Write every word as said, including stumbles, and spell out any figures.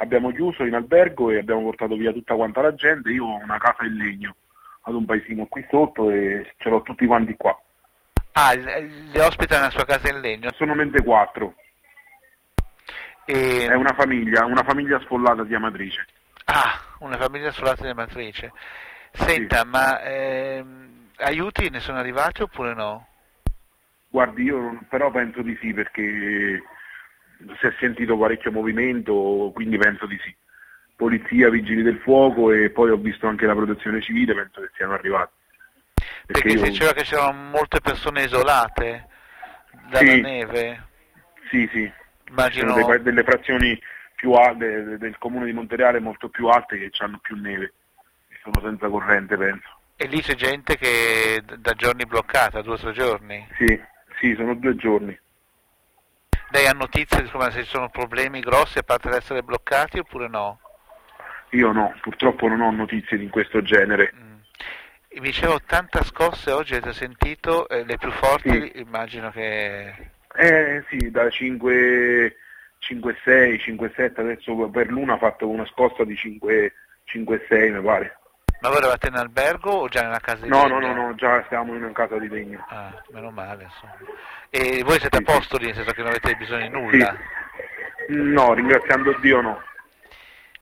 abbiamo chiuso in albergo e abbiamo portato via tutta quanta la gente. Io ho una casa in legno ad un paesino qui sotto e ce l'ho tutti quanti qua. Ah, li ospita nella sua casa in legno? Sono mente quattro. E... È una famiglia, una famiglia sfollata di Amatrice. Ah, una famiglia sfollata di Amatrice. Senta, Sì. ma ehm, aiuti ne sono arrivati oppure no? Guardi, io però penso di sì, perché si è sentito parecchio movimento, quindi penso di sì. Polizia, vigili del fuoco e poi ho visto anche la protezione civile, penso che siano arrivati. Perché, Perché si io... diceva che c'erano molte persone isolate dalla Sì, neve. sì, sì. Ci sono Immagino... dei, delle frazioni più alte del comune di Montereale molto più alte che hanno più neve e sono senza corrente, penso. E lì c'è gente che da giorni bloccata, due o tre giorni. Sì, sì, sono due giorni. Lei ha notizie di come se ci sono problemi grossi a parte l'essere bloccati oppure no? Io no, purtroppo non ho notizie di questo genere. Mm. Mi dicevo ottanta scosse oggi, avete sentito, eh, le più forti Sì. immagino che... Eh sì, da cinque, cinque sei, cinque sette, adesso per l'una ha fatto una scossa di cinque, cinque sei mi pare. Ma voi eravate in albergo o già nella casa di No, legno? no, no, no, già siamo in una casa di legno. Ah, meno male, insomma. E voi siete Sì, a posto sì. lì, nel senso che non avete bisogno di Sì. nulla? No, ringraziando Dio no.